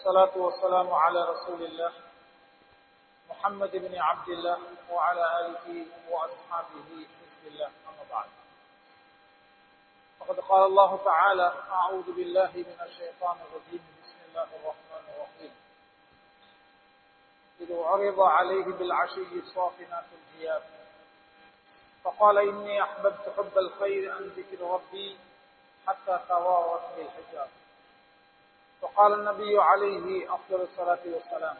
والصلاة والسلام على رسول الله محمد بن عبد الله وعلى آله وأصحابه بسم الله أما بعد. فقد قال الله تعالى: أعوذ بالله من الشيطان الرجيم بسم الله الرحمن الرحيم. إذ عرض عليه بالعشي الصافنات الجياد فقال إني أحببت حب الخير عن ذكر ربي حتى توارت بالحجاب. وقال النبي عليه أفضل الصلاة والسلام: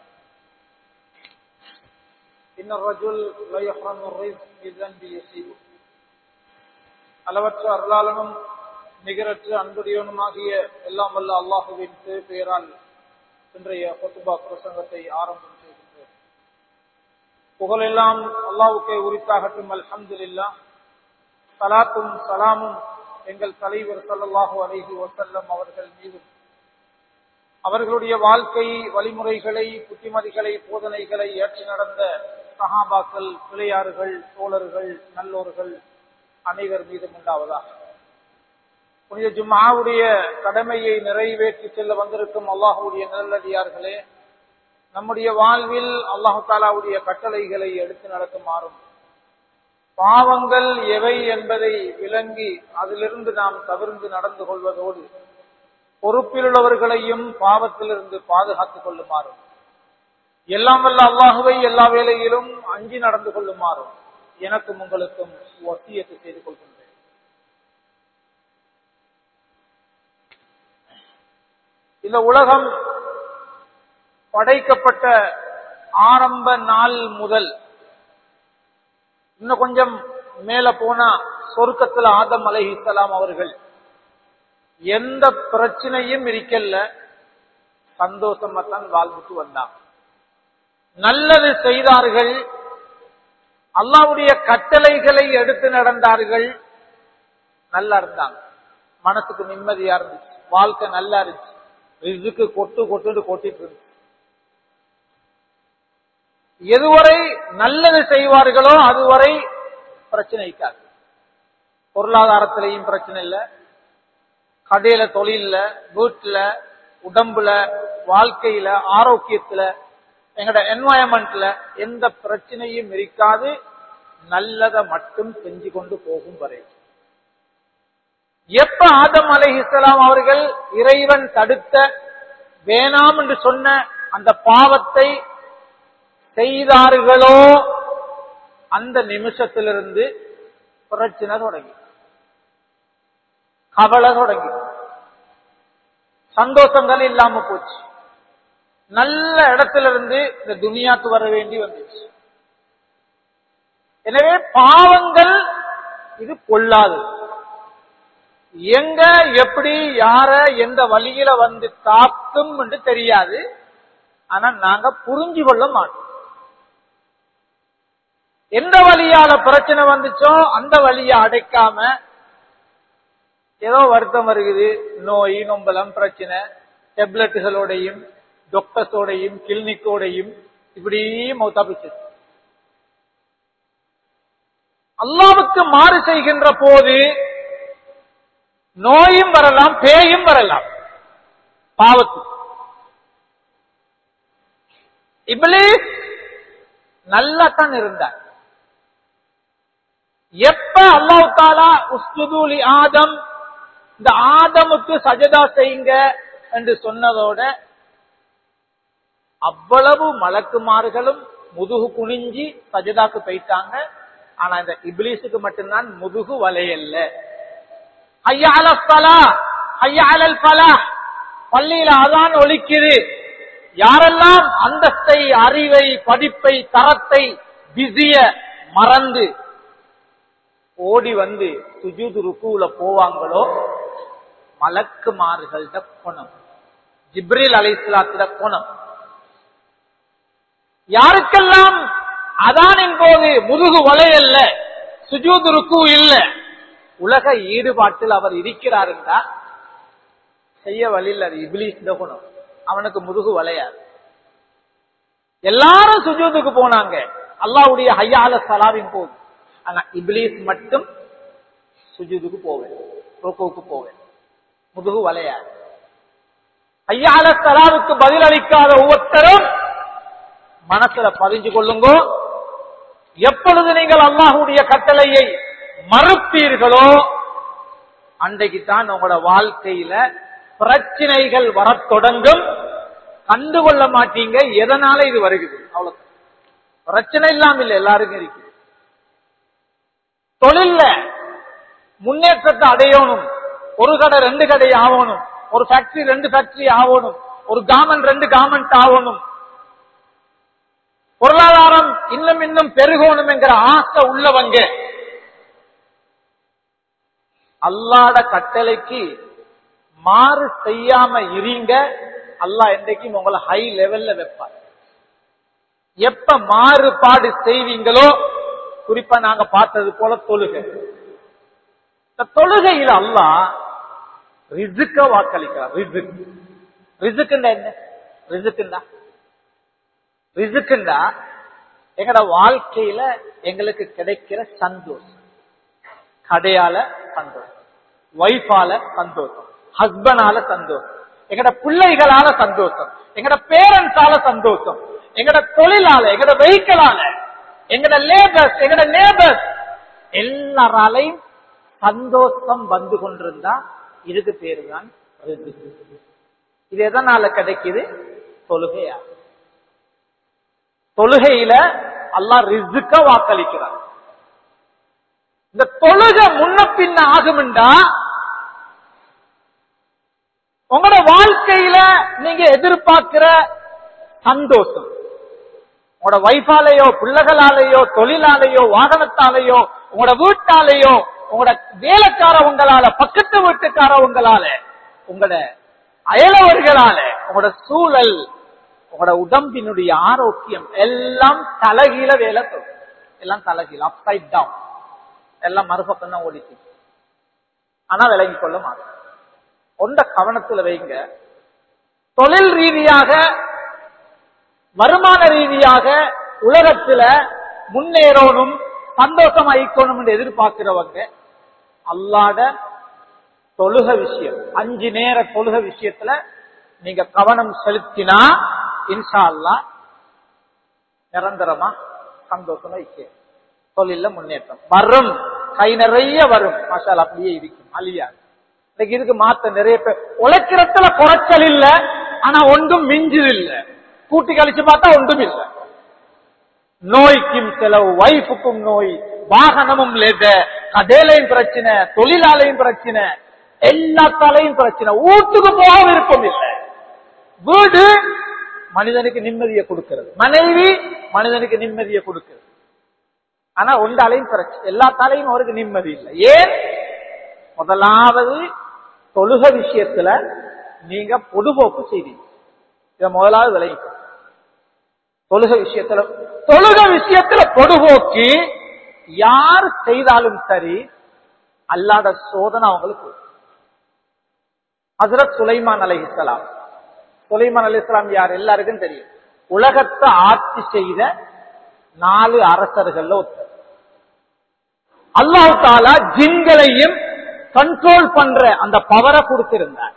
إن الرجل لا يحرم الرزق بذنب يصيبه. அளவற்ற அருளாளனும் நிகரற்ற அன்புடையவனுமாகிய எல்லாம் வல்ல அல்லாஹுவின் பெயரால் இன்றைய குத்பா பிரசங்கத்தை ஆரம்பம் செய்கின்றோம். புகழெல்லாம் அல்லாஹ்வுக்கே உரித்தாகட்டும். அல்ஹம்துலில்லாஹ். ஸலாத்தும் ஸலாமும் எங்கள் தலைவர் ஸல்லல்லாஹு அலைஹி வஸல்லம் அவர்கள் மீதும், அவர்களுடைய வாழ்க்கை வழிமுறைகளை, புத்திமதிகளை, போதனைகளை ஏற்றி நடந்த சஹாபாக்கள், பிள்ளையார்கள், தோழர்கள், நல்லோர்கள் அனைவர் மீதும் உண்டாவதாக. புனித ஜும்ஆவுடைய கடமையை நிறைவேற்றி செல்ல வந்திருக்கும் அல்லாஹ்வுடைய நல்லடியார்களே, நம்முடைய வாழ்வில் அல்லாஹ் தஆலாவுடைய கட்டளைகளை எடுத்து நடக்குமாறும், பாவங்கள் எவை என்பதை விளங்கி அதிலிருந்து நாம் தவிர்த்து நடந்து கொள்வதோடு, பொறுப்பிலுள்ளவர்களையும் பாவத்திலிருந்து பாதுகாத்துக் கொள்ளுமாறும், எல்லாம் வல்ல அல்லாஹுவை எல்லா வேளையிலும் அஞ்சி நடந்து கொள்ளுமாறும் எனக்கும் உங்களுக்கும் வசியத்து செய்து கொள்கின்றேன். இந்த உலகம் படைக்கப்பட்ட ஆரம்ப நாள் முதல் இன்னும் கொஞ்சம் மேல போனா சொர்க்கத்தில் ஆதம் அலைஹிஸ்ஸலாம் அவர்கள் எந்த பிரச்சனையும் இருக்கல்ல, சந்தோஷமா தான் வாழ்ந்துட்டு வந்தாங்க. நல்லது செய்தார்கள், அல்லாஹ்வுடைய கட்டளைகளை எடுத்து நடந்தார்கள், நல்லா இருந்தாங்க, மனசுக்கு நிம்மதியா இருந்துச்சு, வாழ்க்கை நல்லா இருந்துச்சு, ரிஸ்க்கு கொட்டுன்னு கொட்டிட்டு இருந்துச்சு. எதுவரை நல்லது செய்வார்களோ அதுவரை பிரச்சனை இருக்காது. பொருளாதாரத்திலையும் பிரச்சனை இல்லை, கடையில, தொழில, வீட்டுல, உடம்புல, வாழ்க்கையில, ஆரோக்கியத்துல, எங்களோட என்வாயன்மெண்ட்ல எந்த பிரச்சனையும் இருக்காது. நல்லதை மட்டும் செஞ்சு கொண்டு போகும் வரை. எப்ப ஆதம் அலைஹிஸ்ஸலாம் அவர்கள் இறைவன் தடுத்த வேணாம் என்று சொன்ன அந்த பாவத்தை செய்தார்களோ அந்த நிமிஷத்திலிருந்து பிரச்சனை தொடங்கி, கவலை தொடங்கி, சந்தோஷங்கள் இல்லாம போச்சு. நல்ல இடத்திலிருந்து இந்த துனியாக்கு வர வேண்டி வந்துச்சு. எனவே பாவங்கள் இது பொல்லாது. எங்க எப்படி யார எந்த வழியில வந்து தாக்கும் என்று தெரியாது. ஆனா நாங்க புரிஞ்சு கொள்ள மாட்டோம். எந்த வழியால பிரச்சனை வந்துச்சோ அந்த வழியை அடைக்காம ஏதோ வருத்தம் வருகிறது, நோய் நொம்பலம் பிரச்சனை, டெப்லெட்டுகளோடையும் டாக்டர்ஸோடையும் கிளினிக்கோடையும் இப்படி மௌத்தாபிச்சு. அல்லாஹ்வுக்கு மாறு செய்கின்ற போது நோயும் வரலாம், பேயும் வரலாம். பாவத்துக்கு இப்லீஸ் நல்லா தான் இருந்தார். எப்ப அல்லாஹ் தஆலா உஸ்ஜுது லி ஆதம், இந்த ஆதமுக்கு சஜதா செய்யுங்க என்று சொன்னதோட அவ்வளவு மலக்குமார்களும் முதுகு குனிஞ்சி சஜதாக்கு போயிட்டாங்க. ஆனா இந்த இப்லீஸுக்கு மட்டும்தான் முதுகு வளையல்ல. ஹய்யா அலல் ஸலாஹ், ஹய்யா அலல் ஃபலாஹ், பள்ளியில அதான் ஒலிக்குது. யாரெல்லாம் அந்தஸ்தை, அறிவை, படிப்பை, தரத்தை, பிஸிய மறந்து ஓடி வந்து சுஜூது ருக்குல போவாங்களோ மலக்குமார்கள்ட குணம், ஜிப்ரீல் அலைஹிஸ்ஸலாத்திட குணம். யாருக்கெல்லாம் அதானின் போது முதுகு வளையல்ல, சுஜூது ருக்கு இல்ல, உலக ஈடுபாட்டில் அவர் இருக்கிறார் என்றால் செய்ய வழியில் அது இப்லீஸ் குணம். அவனுக்கு முதுகு வளையாது. எல்லாரும் சுஜூதுக்கு போனாங்க அல்லாஹ்வுடைய ஹய்யா அலல் ஸலாவின் போது. ஆனா இப்லீஸ் மட்டும் சுஜூதுக்கு போவேன், ருக்குவுக்கு போவேன், முதுகு வளையாது. ஹய்யா அலா ஸலாவுக்கு பதில் அளிக்காத ஒவ்வொருத்தரும் மனசுல பதிஞ்சு கொள்ளுங்க. எப்பொழுது நீங்கள் அல்லாஹ்வுடைய கட்டளையை மறுப்பீர்களோ அன்றைக்கு தான் உங்களோட வாழ்க்கையில பிரச்சனைகள் வரத் தொடங்கும். கண்டுகொள்ள மாட்டீங்க எதனால இது வருகிறது. அவ்வளவு பிரச்சனை இல்லாம இல்ல, எல்லாருக்கும் இருக்கு. தொழில்ல முன்னேற்றத்தை அடையணும். ஒரு கடை 2 கடை ஆகணும், ஒரு ஃபேக்டரி 2 ஃபேக்டரி ஆகணும், ஒரு கார்மெண்ட் 2 கார்மெண்ட் ஆகணும், பொருளாதாரம் இன்னும் இன்னும் பெருகணும் என்கிற ஆசை உள்ளவங்க அல்லாஹ்ட கட்டளைக்கு மாறு செய்யாம இருங்க. அல்லாஹ் என்றைக்கும் உங்களை ஹை லெவல்ல வைப்பார். எப்ப மாறுபாடு செய்வீங்களோ, குறிப்பா நாங்க பார்த்தது போல தொழுகை, இந்த தொழுகையில அல்லாஹ் ரிஸ்க வாக்களிக்கிறார். ரிஸ்க்குண்டா என்ன? ரிஸ்க்குண்டா எங்கட வாழ்க்கையில எங்களுக்கு கிடைக்கிற சந்தோஷம். கடையால சந்தோஷம், வைஃபால சந்தோஷம், ஹஸ்பண்டால சந்தோஷம், எங்கட பிள்ளைகளால சந்தோஷம், எங்கட பேரண்ட்ஸால சந்தோஷம், எங்கட தொழிலால, எங்கட வெஹிக்கலால, எங்கட லேபர்ஸ், எங்கட நேபர்ஸ் எல்லாராலையும் சந்தோஷம் வந்து கொண்டிருந்தா இதுக்கு பேரு தான் ரிஸ்க். இது எதனால கிடைக்குது? தொழுகையா. தொழுகையில அல்லாஹ் ரிஸ்க வாக்களிக்கிறார். இந்த தொழுகை முன்ன பின்ன ஆகும்டா உங்களோட வாழ்க்கையில நீங்க எதிர்பார்க்கிற சந்தோஷம், உங்களோட வைஃபாலேயோ பிள்ளைகளாலேயோ தொழிலாலேயோ வாகனத்தாலேயோ உங்களோட வீட்டாலேயோ உங்களோட வேலைக்காரவங்களால பக்கத்து வீட்டுக்காரவங்களால உங்களோட அயலவர்களால உங்களோட சூழல் உங்களோட உடம்பினுடைய ஆரோக்கியம் எல்லாம் தலைகீழ வேலை சொல்லும். எல்லாம் தலைகீழ, அப்சைட் டவுன், எல்லாம் மறுபக்கம் தான் ஓடிச்சு. ஆனா விலகி கொள்ள மாட்டோம். ஒன்ற கவனத்துல வைங்க. தொழில் ரீதியாக வருமான ரீதியாக உலகத்துல முன்னேறணும், சந்தோஷம் ஆயிக்கணும் என்று எதிர்பார்க்கிறவங்க அல்லாஹ்ட தொழுக விஷயம், 5 நேர தொழுக விஷயத்துல நீங்க கவனம் செலுத்தினா இன்ஷா அல்லாஹ் நிரந்தரமா சந்தோஷமா இருக்கு. தொழில முன்னேற்றம் வரும், கை நிறைய வரும். மசாலா அப்படியே இருக்கும், அழியாது. இன்னைக்கு இதுக்கு மாத்த நிறைய பேர் உழைக்கிறதுல குறைச்சல் இல்ல, ஆனா ஒன்றும் மிஞ்சு இல்ல. கூட்டி கழிச்சு பார்த்தா ஒன்றும் இல்ல. நோய்க்கும் செலவு, வைஃபுக்கும் நோய், வாகனமும் லேத, கடையிலையும் பிரச்சனை, தொழிலாலையும் பிரச்சனை, எல்லாத்தாலையும் பிரச்சனை. வீட்டுக்கு போக விருப்பம் இல்லை. வீடு மனிதனுக்கு நிம்மதியை கொடுக்கிறது, மனைவி மனிதனுக்கு நிம்மதியை கொடுக்கிறது. ஆனா ஒன்றாலையும் பிரச்சனை, எல்லாத்தாலையும் அவருக்கு நிம்மதி இல்லை. ஏன்? முதலாவது தொழுக விஷயத்துல நீங்க பொதுபோக்கு செய்வீங்க. இத முதலாவது விளைவிக்கும். தொழுக விஷயத்துல பொதுபோக்கு யார் செய்தாலும் சரி அல்லாத சோதனை அவங்களுக்கு. ஹஜ்ரத் சுலைமான் அலைஹிஸ்ஸலாம், சுலைமான் அலைஹிஸ்ஸலாம் யார்? எல்லாருக்கும் தெரியும். உலகத்தை ஆட்சி செய்த 4 அரசர்கள் ஒருத்தர். அல்லாஹ் தஆலா ஜின்களையும் கண்ட்ரோல் பண்ற அந்த பவரை கொடுத்திருந்தார்.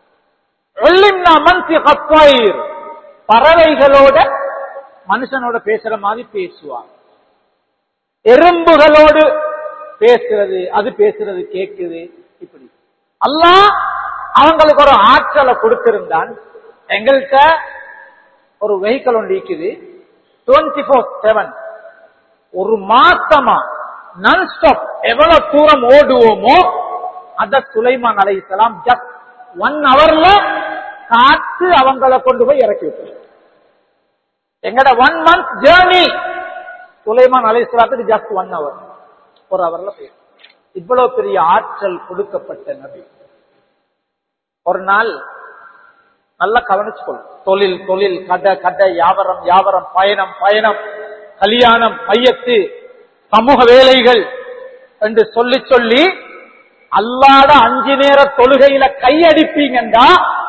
பறவைகளோட மனுஷனோட பேசுற மாதிரி பேசுவார். எறும்புகளோடு பேசுறது, அது பேசுறது கேட்குது. இப்படி அல்லாஹ் அவங்களுக்கு ஒரு ஆற்றலை கொடுத்திருந்தான். எங்கள்கிட்ட ஒரு வெஹிக்கிள் ஒன்று இருக்குது, 24/7 ஒரு மாசமா நான் ஸ்டாப் எவ்வளவு தூரம் ஓடுவோமோ அத சுலைமான் அலைஹிஸ்ஸலாம் ஜஸ்ட் 1 ஹவர்ல காத்து அவங்களை கொண்டு போய் இறக்கி விட்டார். எங்கட 1 month ஜேர்னி சுலைமான் அலைஹிஸ்ஸலாத்துக்கு ஜஸ்ட் 1 hour, 1 hourல போய். இவ்வளவு பெரிய ஆற்றல் கொடுக்கப்பட்ட நபி. ஒரு நாள் நல்லா கவனிச்சுக்கொள்ளும். தொழில் தொழில், கடை கடை, வியாபாரம் வியாபாரம், பயணம் பயணம், கல்யாணம், மையத்து, சமூக வேலைகள் என்று சொல்லி சொல்லி அல்லாஹ்ட 5 நேர தொழுகையில கையடிப்பீங்கண்டா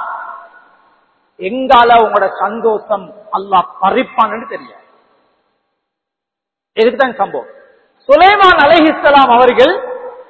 எங்கால உங்களோட சந்தோஷம் அல்லாஹ் பறிப்பான்னு தெரியாது. இதுக்குதான் சம்பவம். சுலைமான் அலைஹிஸ்ஸலாம் அவர்கள்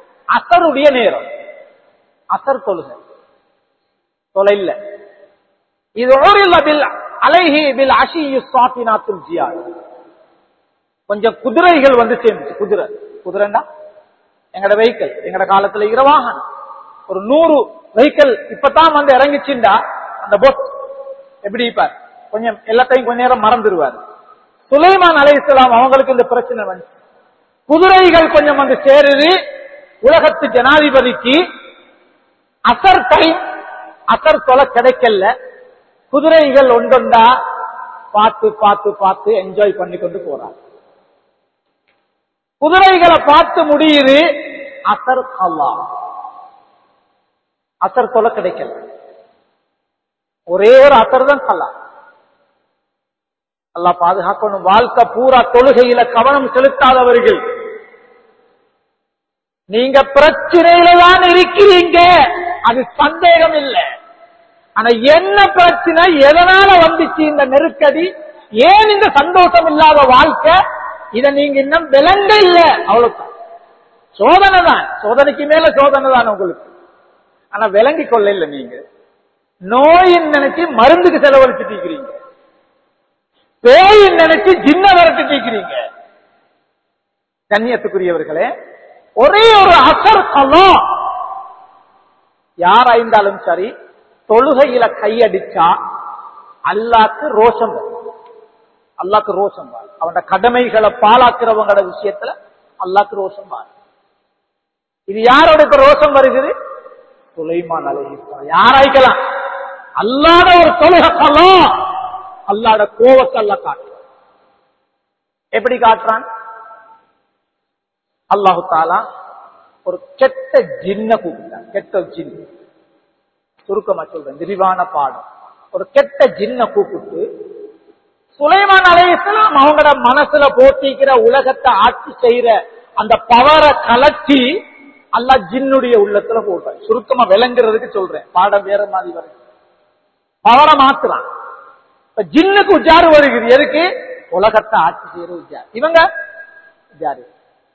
அசருடைய நேரம், அசர் தொழுகை தொலைல இது ஓரில் அலைஹி பில் அஷியு சாஃபினாத்துல் ஜியாத். கொஞ்சம் குதிரைகள் வந்து சேர்ந்துச்சு. குதிரைன்னா எங்கட வெஹிக்கிள், எங்கட காலத்துல வாகனம். ஒரு 100 வெஹிக்கிள் இப்பதான் வந்து இறங்கிச்சுண்டா அந்த போட் எப்படி இருப்பார், கொஞ்சம் எல்லாத்தையும் கொஞ்ச நேரம் மறந்துடுவார். சுலைமான் அலைஹிஸ்ஸலாம் அவங்களுக்கு இந்த பிரச்சனை வந்து குதிரைகள் கொஞ்சம் வந்து சேருது. உலகத்து ஜனாதிபதிக்கு அசர் டைம், அசர் தொலை கிடைக்கல. குதிரைகள் ஒன்றொண்டா பார்த்து பார்த்து பார்த்து என்ஜாய் பண்ணி கொண்டு போறாங்க. குதிரைகளை பார்த்து முடியுது அசர் கல்லா, அசர் தொலை கிடைக்கல. ஒரே ஒரு அசர் தான் கல்லா. அல்லாஹ் பாதுகாக்கணும். வாழ்க்கை பூரா தொழுகையில கவனம் செலுத்தாதவர்கள், நீங்க பிரச்சனையில தான் இருக்கிறீங்க, அது சந்தேகம் இல்லை. ஆனா என்ன பிரச்சனை, எதனால வந்துச்சு இந்த நெருக்கடி, ஏன் இந்த சந்தோஷம் இல்லாத வாழ்க்கை, இதை நீங்க இன்னும் விளங்க இல்லை. அவ்வளவுதான். சோதனை தான், சோதனைக்கு மேல சோதனை தான் உங்களுக்கு. ஆனா விளங்கி கொள்ள இல்லை. நீங்க நோயின் நினைச்சு மருந்துக்கு செலவழிச்சுட்டு இருக்கிறீங்க, பேயின் நினைச்சு ஜின்ன வரட்டு இருக்கிறீங்க. கண்ணியத்துக்குரியவர்களே, ஒரே ஒரு அசர் கல்லா. யாராயிருந்தாலும் சரி, தொழுகையில கையடிச்சா அல்லாஹ்க்கு ரோஷம் வரும். அல்லாஹ்க்கு ரோஷம் வரும். அவனோட கடமைகளை பாழாக்குறவங்களோட விஷயத்துல அல்லாஹ்க்கு ரோஷம் வரும். இது யாரோட இப்ப ரோஷம் வருகிறது? சுலைமான் அலைஹிஸ்ஸலாம். யாராய்க்கலாம் அல்லாத ஒரு தொழுகை கல்லா, அல்லாஹ்வோட கோவத்தை அல்லாஹ் காட்டுறான். எப்படி காட்டுறான்? அல்லாஹு தாலா ஒரு கெட்ட ஜின்ன கூப்பிட்டான். கெட்ட ஜின், சுருக்கமா சொல்றேன், விரிவான பாடம். ஒரு கெட்ட ஜின்ன கூப்பிட்டு சுலைமான் அலைஹிஸ்ஸலாம் அவங்களோட மனசுல போட்டிக்கிற உலகத்தை ஆட்சி செய்யற அந்த பவரை கலட்டி அல்லாஹ் ஜின்னுடைய உள்ளத்துல போடுறான். சுருக்கமா விளங்குறதுக்கு சொல்றேன், பாடம் வேற மாதிரி வருது. பவரை மாத்துறான். இப்ப ஜின்னுக்கு உஜாரு வருகிறது. எதுக்கு? உலகத்தை ஆட்சி செய்யற உஜாரு. இவங்க உஜாரு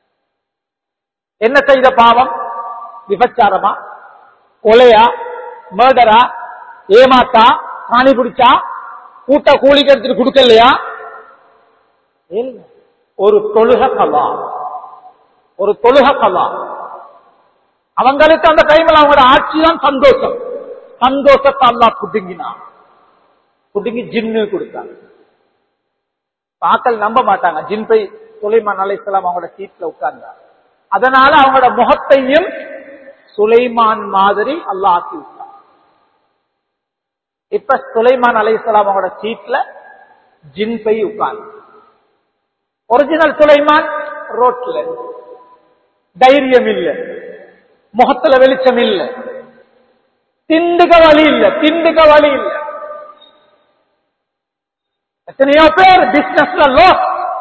என்ன செய்த பாவம்? விபச்சாரமா, கொலையா, மர்டரா, ஏமாத்தா, காணி பிடிச்சா, கூட்ட கூலிக்கு எடுத்துட்டு கொடுக்கலையா? ஒரு தொழுகை கலா, ஒரு தொழுகை கலா. அவங்களுக்கு அந்த டைம்ல அவங்களோட ஆட்சி தான் சந்தோஷம். சந்தோஷத்தை அல்லாஹ் புடுங்கினான். புடுங்கி ஜின்னு கொடுத்தாங்க. ஆக்கள் நம்ப மாட்டாங்க. ஜின் போய் சுலைமான் அலைஹிஸ்ஸலாம் அவங்களோட சீட்ல உட்கார்ந்தாங்க. அதனால அவங்களோட முகத்தையும் சுலைமான் மாதிரி அல்லாஹ் ஆக்கி விட்டான். இப்ப சுலைமான் அலைஹிஸ்ஸலாம் அவங்களோட சீட்ல ஜின் போய் உட்கார்ந்து. ஒரிஜினல் சுலைமான் ரோட்ல, தைரியம் இல்ல, முகத்துல வெளிச்சம் இல்ல, திண்டுக வழி இல்ல, திண்டுக வழி இல்ல. எத்தனையோ பேர் பிசினஸ்ல லோஸ்,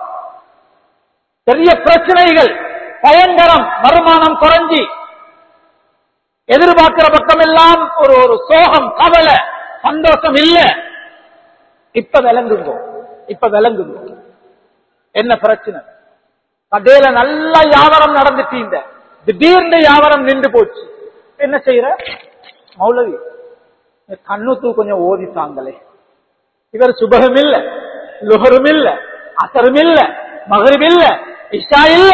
பெரிய பிரச்சனைகள், பயங்கரம், வருமானம் குறைஞ்சி, எதிர்பார்க்கிற பக்கம் எல்லாம் ஒரு சோகம், கவலை, சந்தோஷம் இல்ல. இப்ப விளங்குங்க, இப்ப விளங்குங்க என்ன பிரச்சனை. கடையில நல்ல வியாபாரம் நடந்துட்டீங்க, திடீர்னு வியாபாரம் நின்று போச்சு. என்ன செய்யற? மௌலவி கண்ணுத்து கொஞ்சம் ஓதித்தாங்களே. இவர் சுபகம் இல்ல, லுஹரும் இல்ல, அசரும் இல்ல, மகரிப் இல்ல, இஷா இல்ல.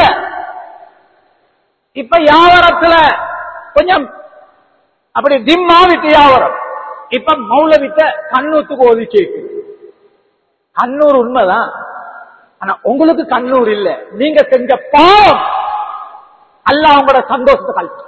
இப்ப வியாபாரத்துல கொஞ்சம் அப்படி டிம்மாவிட்டு வியாபாரம். இப்ப மௌலவிட்ட கண்ணூத்துக்கு ஓதி கேட்குது. கண்ணூர் உண்மைதான், ஆனா உங்களுக்கு கண்ணூர் இல்ல. நீங்க செஞ்ச பாவம் அல்லாஹ் உங்களோட சந்தோஷத்தை கழிச்சு.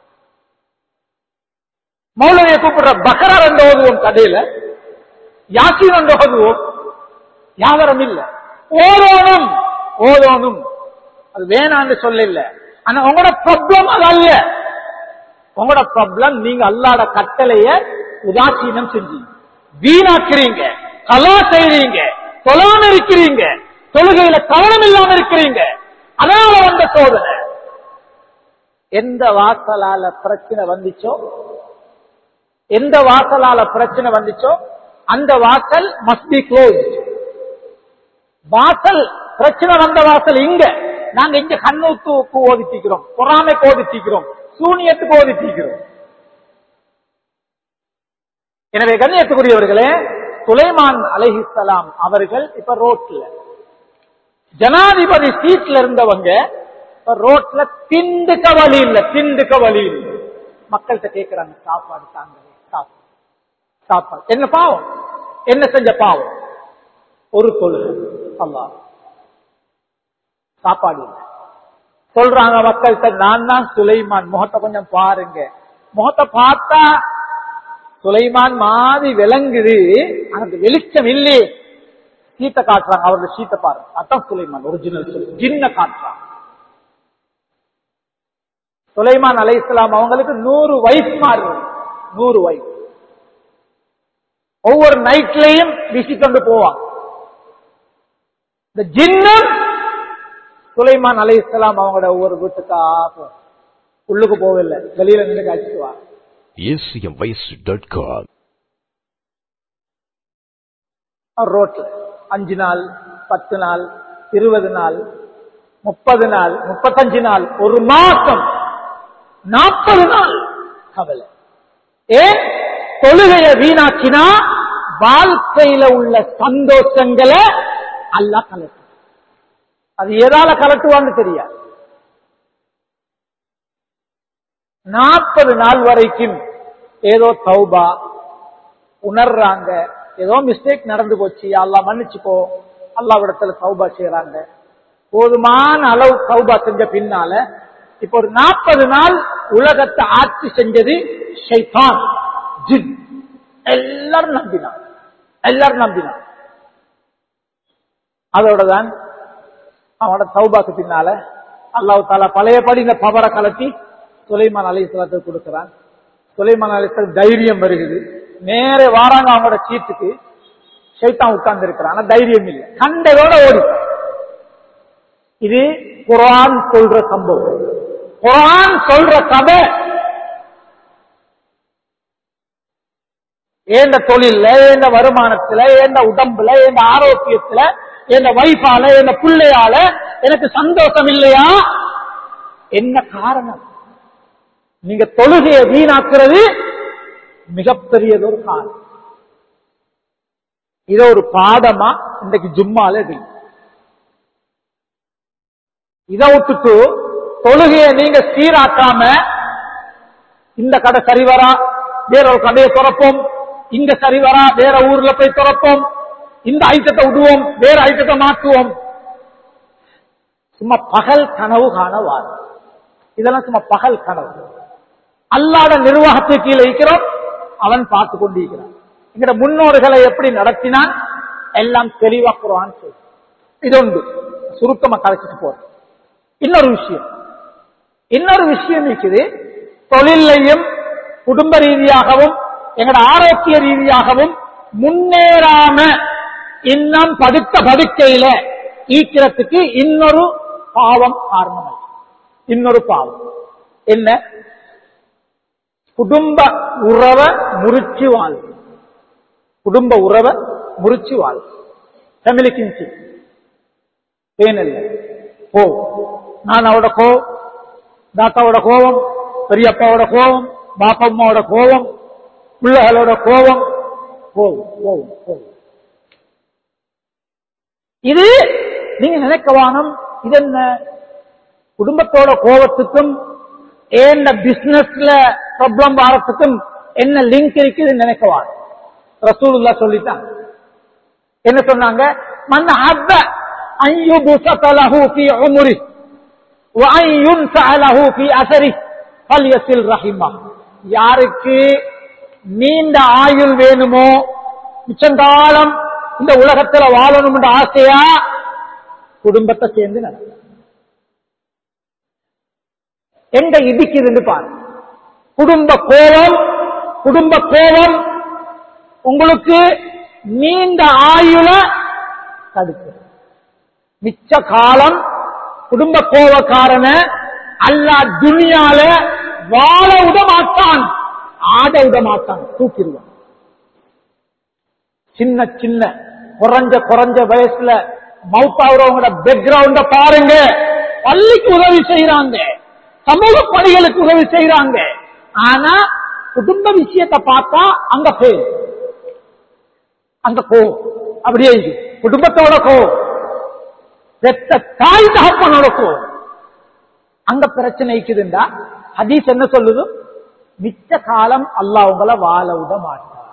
மௌலவியை கூப்பிடுற பக்கரா ரெண்டு ஓதுவோம், கடையில யாசின் ரெண்டு ஓதுவோம், வியாபாரம் இல்ல. ஓதோனும் ஓதோனும் அது வேணான்னு சொல்ல இல்ல. ஆனா உங்களோட ப்ராப்ளம் அது அல்ல. உங்களோட ப்ராப்ளம் நீங்க அல்லாஹ்வோட கட்டளைய உதாசீனம் செஞ்சீங்க, வீணாக்குறீங்க, கலா செய்றீங்க, தொழாம இருக்கிறீங்க, தொழுகையில கவனம் இல்லாம இருக்கிறீங்க. அதனால வந்த சோதனை. எந்த வாசலால பிரச்சனை வந்துச்சோ, எந்த வாசலால பிரச்சனை வந்துச்சோ அந்த வாசல் மஸ்ட் பி க்ளோஸ்ட். வாசல் பிரச்சனை வந்த வாசல் இங்க. நாங்க இங்க கண்ணூத்துக்கு ஓதிட்டிக்கிறோம், பொறாமைக்கு ஓதிட்டிக்கிறோம், சூனியத்துக்கு ஓதிட்டிக்கிறோம். எனவே கண்ணியத்துக்குரியவர்களே, சுலைமான் அலைஹிஸ்ஸலாம் அவர்கள் இப்ப ரோட்ல ஜனாதிபதி சீட்ல இருந்தவங்க ரோட்ல திண்டுக்க வழி இல்ல. மக்கள்கிட்ட கேட்கிறாங்க, சாப்பாடு தாங்களே, சாப்பாடு. என்ன பாவம், என்ன செஞ்ச பாவம்? ஒரு தொழுகை, அல்லாஹ் சாப்பாடு இல்லை. சொல்றாங்க மக்கள்கிட்ட, நான் தான் சுலைமான், முகத்தை கொஞ்சம் பாருங்க. முகத்தை பார்த்தா சுலைமான் மாதிரி விளங்குது, அந்த வெளிச்சம் இல்லையே. சீட்டை காட்டுறாங்க, அவருடைய சீட்டை பாருங்க, அதான் சுலைமான் ஒரிஜினல். ஜின்ன காட்டுறாங்க. சுலைமான் அலைஹிஸ்ஸலாம் அவங்களுக்கு 100 வயசு மாறு, 100 வயசு. ஒவ்வொரு நைட்லையும் வீசிக்கொண்டு போவாங்க. இந்த ஜின்னும் சுலைமான் அலைஹிஸ்ஸலாம் அவங்களோட ஒவ்வொரு வீட்டுக்கா உள்ளுக்கு போகவில்லை, வெளியில நின்று காய்ச்சுவாங்க. ரோட்ல 5 நாள் 10 நாள் 20 நாள் 30 நாள் 35 நாள், ஒரு மாசம் 40 நாள் கவலை. ஏன்? தொழுகையை வீணாக்கினா வாழ்க்கையில உள்ள சந்தோஷங்களை அல்லாஹ் கலட்டு. அது எதால கலட்டுவான்னு தெரியாது. 40 நாள் வரைக்கும் ஏதோ தௌபா உணர்றாங்க, ஏதோ மிஸ்டேக் நடந்து போச்சு, அல்லாஹ் மன்னிச்சுக்கோ, அல்லாஹ்விடத்துல தௌபா செய்யறாங்க. போதுமான அளவு தௌபா செஞ்ச பின்னால இப்ப ஒரு 40 நாள் உலகத்தை ஆட்சி செஞ்சது ஷைத்தான், ஜின். எல்லாரும் நம்பினான். அதோடதான் அவனோட தௌபாக்கு பின்னால அல்லாஹ் தஆலா பழையபடி இந்த பவரை கலட்டி சுலைமான் அலைஹிஸ்ஸலாத்துக்கு கொடுக்கிறான். சுலைமான் அலைஹிஸ்ஸலாம் தைரியம் வருகிறது, நேர வாராங்க அவங்களோட சீட்டுக்கு. ஷைத்தான் உட்கார்ந்து இருக்கிறான், ஆனா தைரியம் இல்லை, கண்டதோட ஓடி. இது குர்ஆன் சொல்ற சம்பவம், குர்ஆன் சொல்ற கதை. ஏண்ட தொழில, ஏண்ட வருமானத்துல, ஏண்ட உடம்புல, ஏண்ட ஆரோக்கியத்துல, ஏண்ட வைஃபால, ஏண்ட பிள்ளையால எனக்கு சந்தோஷம் இல்லையா? என்ன காரணம்? நீங்க தொழுகையை வீணாக்குறது மிகப்பெரியதொரு காரணம். இத ஒரு பாடமா இன்றைக்கு ஜும்மால இதை விட்டுட்டு தொழுகையை நீங்க சீராக்காம, இந்த கடை சரிவரா வேற ஒரு கடையை திறப்போம், இங்க சரிவரா வேற ஊர்ல போய் திறப்போம், இந்த ஐட்டத்தை விடுவோம் வேற ஐட்டத்தை மாற்றுவோம், சும்மா பகல் கனவு காணவார். இதெல்லாம் சும்மா பகல் கனவு. அல்லாஹ்ட நிர்வாகத்துக்கு கீழே இருக்கிறோம், அவன் பார்த்து கொண்டிருக்கிறான். என்கிற முன்னோர்களை எப்படி நடத்தினான் எல்லாம் தெளிவா குர்ஆன் சொல்லு. இது ஒன்று சுருக்கமா கலைச்சிட்டு போற. இன்னொரு விஷயம் இருக்குது. தொழிலையும் குடும்ப ரீதியாகவும் எங்கட ஆரோக்கிய ரீதியாகவும் முன்னேறாம இன்னும் படுக்கையில ஈக்கிறதுக்கு இன்னொரு பாவம் காரணமாக. இன்னொரு பாவம் என்ன? குடும்ப உறவை முறிச்சு வாழ். குடும்ப உறவை முறிச்சு வாழ். ஃபேமிலி கின்ஷிப் பேனல்ல போ. நான் அவட கோவம், தாத்தாவோட கோபம், பெரியப்பாவோட கோபம், பாப்பம்மாவோட கோபம், பிள்ளைகளோட கோபம், கோபம். இது நீங்க நினைக்கவானம். இது என்ன? குடும்பத்தோட கோபத்துக்கும் ஏன் பிசினஸ்ல ப்ராப்ளம் வரத்துக்கும் என்ன லிங்க் இருக்குது நினைக்கவான். ரசூலுல்லாஹ் சொல்லிட்டான். என்ன சொன்னாங்க? மன் அஹப்ப அன் யுபஸத லஹு ஃபீ உம்ரி வ அன் யுன்ஸஅ லஹு ஃபீ அஸரி ஃபல்யஸில் ரஹிமா. யாருக்கு நீண்ட ஆயுள் வேணுமோ, மிச்சங்காலம் இந்த உலகத்துல வாழணும் என்ற ஆசையா, குடும்பத்தை சேர்ந்து நடக்கும். எங்க இடிக்குதுன்னு பாரு. குடும்ப கோபம் உங்களுக்கு நீண்ட ஆயுள தடுக்கு. மிச்ச காலம் குடும்ப கோபக்காரன அல்லாஹ் துனியால வாழ விட மாட்டான், ஆட விட மாட்டான், தூக்கிடுவான். சின்ன குறைஞ்ச வயசுல மௌத்தாவுறவங்களோட பேக்ரவுண்ட பாருங்க. பள்ளிக்கு உதவி செய்யறாங்க, சமூக பணிகளுக்கு உதவி செய்யறாங்க. ஆனா குடும்ப விஷயத்தை பார்த்தா அங்க பேர் அந்த கோவம் அப்படியே இது குடும்பத்தோட கோவம், பெத்த தாய் தகப்பனோட கோவம். அங்க பிரச்சனை இருக்குதுண்டா ஹதீஸ் என்ன சொல்லுது? மிச்ச காலம் அல்லாஹ் உங்களை வாழ விட மாட்டார்.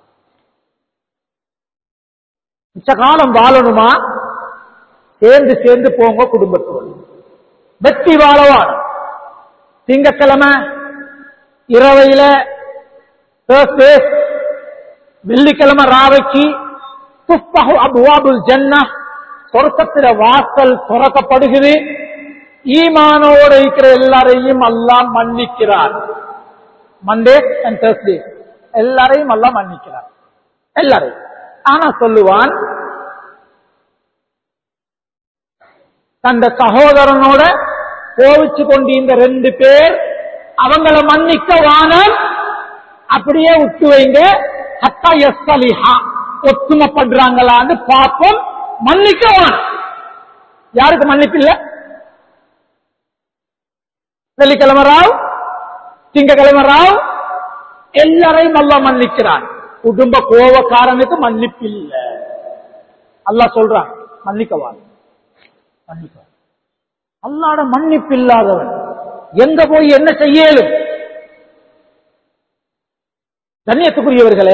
மிச்ச காலம் வாழணுமா? சேர்ந்து சேர்ந்து போங்க குடும்பத்தோடு, வெற்றி வாழவான. திங்கக்கிழமை இரவையில தேர்ஸ்டே, வெள்ளிக்கிழமை ராவைக்கு துஃபஹு அப்வாபுல் ஜன்னஹ், சொர்க்கத்தில வாசல் திறக்கப்படுகிறது. ஈமானோடு இருக்கிற எல்லாரையும் அல்லாஹ் மன்னிக்கிறார். மண்டே அண்ட் தேர்ஸ்டே எல்லாரையும் அல்லாஹ் மன்னிக்கிறார், எல்லாரையும். ஆனா சொல்லுவான், தந்த சகோதரனோட கோவிச்சு கொண்டு இந்த 2 பேர் அவங்கள மன்னிக்க வானம், அப்படியே விட்டு வைங்க. ஹத்தா யஸ்ஸலிஹா, ஒத்துமைப்படுறாங்களான்னு பார்ப்போம். மன்னிக்க வானம். யாருக்கு மன்னிப்பு இல்ல? வெள்ளிக்கிழமை ராவ், திங்கக்கிழமை ராவ், எல்லாரையும் அல்லாஹ் மன்னிக்கிறான். குடும்ப கோவக்காரனுக்கு மன்னிப்பு இல்ல. அல்லாஹ் சொல்றான் மன்னிக்கவான். அல்லாஹ்வோட மன்னிப்பு இல்லாதவன் எங்க போய் என்ன செய்யலும்? கண்ணியத்துக்குரியவர்களே,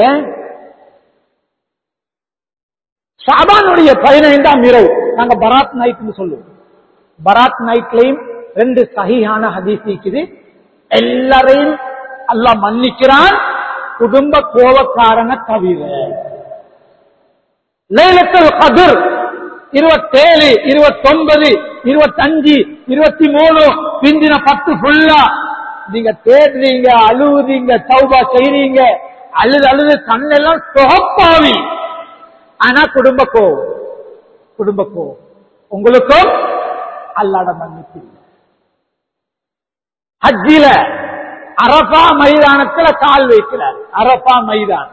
ஷாபானுடைய 15ஆம் இரவு நாங்க பராத் நைட்னு சொல்லுவோம். பராத் நைட்லயும் 2 சஹீஹான ஹதீஸ் இருக்குது. எல்லாரையும் அல்லாஹ் மன்னிக்கிறான், குடும்ப கோவக்காரனை தவிர. லைலத்துல் கத்ர் 27, 29, 25, 23 பிந்தின 10 ஃபுல்லா நீங்க தேடுறீங்க, அழுவுறீங்க, தௌபா செய்றீங்க, அழுது கண்ணெல்லாம் தொகப்பாவி. ஆனா குடும்ப கோவம் உங்களுக்கும் அல்லாஹ்வோட மன்னிப்பு. ஹஜ்ஜில அரஃபா மைதானத்துல கால் வைக்கிறார். அரஃபா மைதானம்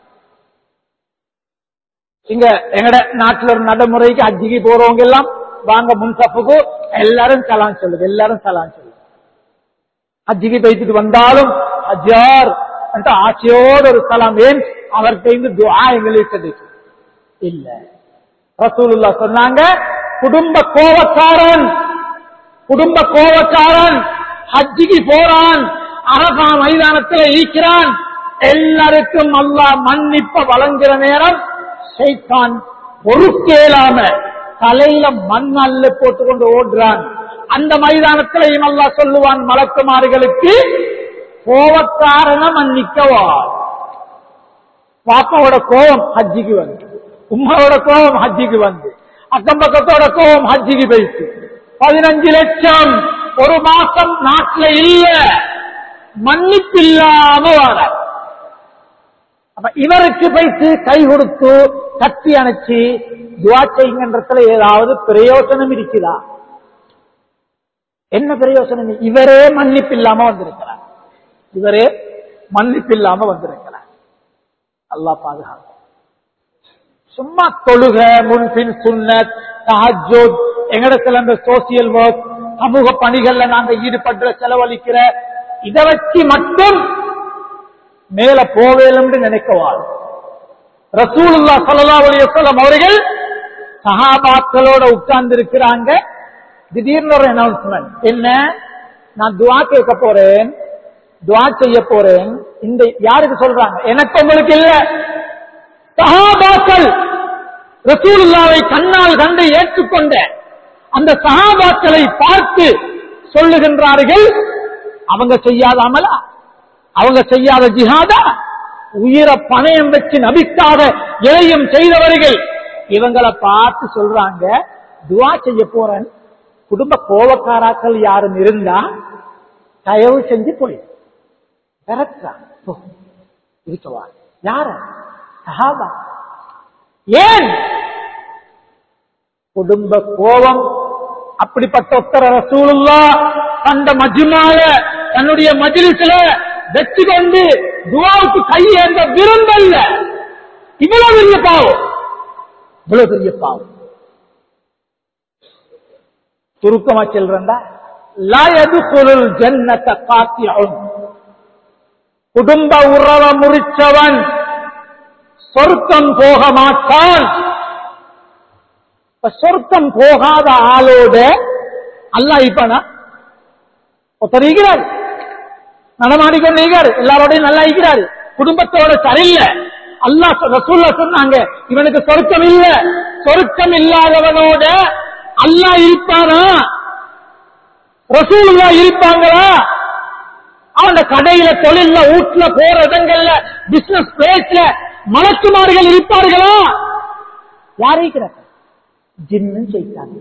இங்க எங்கட நாட்டுல ஒரு நடைமுறைக்கு ஹஜ்ஜிக்கு போறவங்க எல்லாம் வாங்க முன்சப்புக்கு எல்லாரும் சலான் சொல்லுது. ஹஜ்ஜிக்கு போயிட்டு வந்தாலும் ஹஜ்ஜார் ஆசையோடு ஒரு சலாம். ஏன்? அவர்கிட்ட இருந்து துஆ எங்களுக்கு கிடைக்கும் இல்ல. ரசூலுல்லாஹ் சொன்னாங்க, குடும்ப கோவக்காரன் ஹஜ்ஜிக்கு போறான், அரஃபா மைதானத்தில் ஈக்கிறான், எல்லாருக்கும் அல்லாஹ் மன்னிப்ப வழங்குற நேரம் ஷைத்தான் பொறுக்கேலாம தலையில மண் அள்ள போட்டுக்கொண்டு ஓடுறான். அந்த மைதானத்திலையும் அல்லாஹ் சொல்லுவான் மலக்குமார்களுக்கு, கோவக்காரன மன்னிக்கவா. பாப்பாவோட கோபம் ஹஜ்ஜிக்கு வந்து, உம்மாவோட கோபம் ஹஜ்ஜிக்கு வந்து, அக்கம் பக்கத்தோட கோபம் ஹஜ்ஜிக்கு போயிட்டு 15 லட்சம் ஒரு மாசம் நாட்டுல இல்ல, மன்னிப்பு இல்லாம வாழ. அப்ப இவருக்கு போயிட்டு கை கொடுத்து கட்டி அணைச்சி துஆ செய்யுங்கன்றதுல ஏதாவது பிரயோசனம் இருக்குதா? என்ன பிரயோசனம்? இவரே மன்னிப்பு இல்லாம வந்திருக்கிறார். அல்லாஹ் பாதுகாக்க. சும்மா தொழுக, முன்பின் சுன்னத், தஹஜ்ஜுத், எங்கடத்துல அந்த சோசியல் ஒர்க், சமூக பணிகள்ல நாங்க ஈடுபடுற செலவழிக்கிற இதை வச்சு மட்டும் மேல போவேலும் நினைக்கவா. ரசூலுல்லாஹ் ஸல்லல்லாஹு அலைஹி வஸல்லம் அவர்கள் சஹாபாக்களோட உட்கார்ந்து இருக்கிறாங்க. திடீர்னு ஒரு அனௌன்ஸ்மெண்ட், என்ன? நான் துஆ கேட்க போறேன், துஆ செய்ய போறேன். இந்த யாருக்கு சொல்றாங்க? எனக்கு உங்களுக்கு இல்ல. சஹாபாக்கள் ரசூலுல்லாஹ்வை கண்ணால் கண்டு ஏற்றுக்கொண்ட அந்த சஹாபாக்களை பார்த்து சொல்லுகின்றார்கள், அவங்க செய்யாத அமலா, அவங்க செய்யாத ஜிஹாதா, உயிரை பணயம் வச்சு நபிக்காக எதையும் செய்தவர்கள். இவங்களை பார்த்து சொல்றாங்க, துஆ செய்ய போறேன், குடும்ப கோவக்காராக்கள் யாரும் இருந்தா தயவு செஞ்சு போய் இருக்கவா. யார? சஹாபா. ஏன்? குடும்ப கோபம். அப்படிப்பட்ட ஒத்தர ரசூலுல்லாஹ் தந்த மஜ்மால, தன்னுடைய மஜ்லிஸ்ல வெச்சு கொண்டு துஆவுக்கு கையேந்த விரும்பல்ல. இவ்வளவு பெரிய பாவம். சுருக்கமா சொல்றேன்டா, லா யதுகுலுல் ஜன்னத காத்திஉன், குடும்ப உறவ முறிச்சவன் சொர்க்கம் போக மாட்டான். சொர்க்கம் போகாத ஆளோட அல்லாஹ் இப்பனா ஒருத்தர் இருக்கிறார், நடமாடிக்கொண்டு இருக்கிறார், எல்லாரோடையும் நல்லா இருக்கிறார், குடும்பத்தோட சரியில்லை. அல்லாஹ் ரசூலுல்லாஹ் சொன்னாங்க இவனுக்கு சொர்க்கம் இல்ல. சொர்க்கம் இல்லாதவனோட அல்லாஹ் இருப்பானா? ரசூலுல்லாஹ் இருப்பாங்களா? அவன கடையில, தொழில, வீட்டுல, போற இடங்கள்ல, பிசினஸ் பிளேஸ்ல மலக்குமார்கள் இருப்பார்களா? யார் இருக்கிறார்? ஜின்னு செய்தாங்க.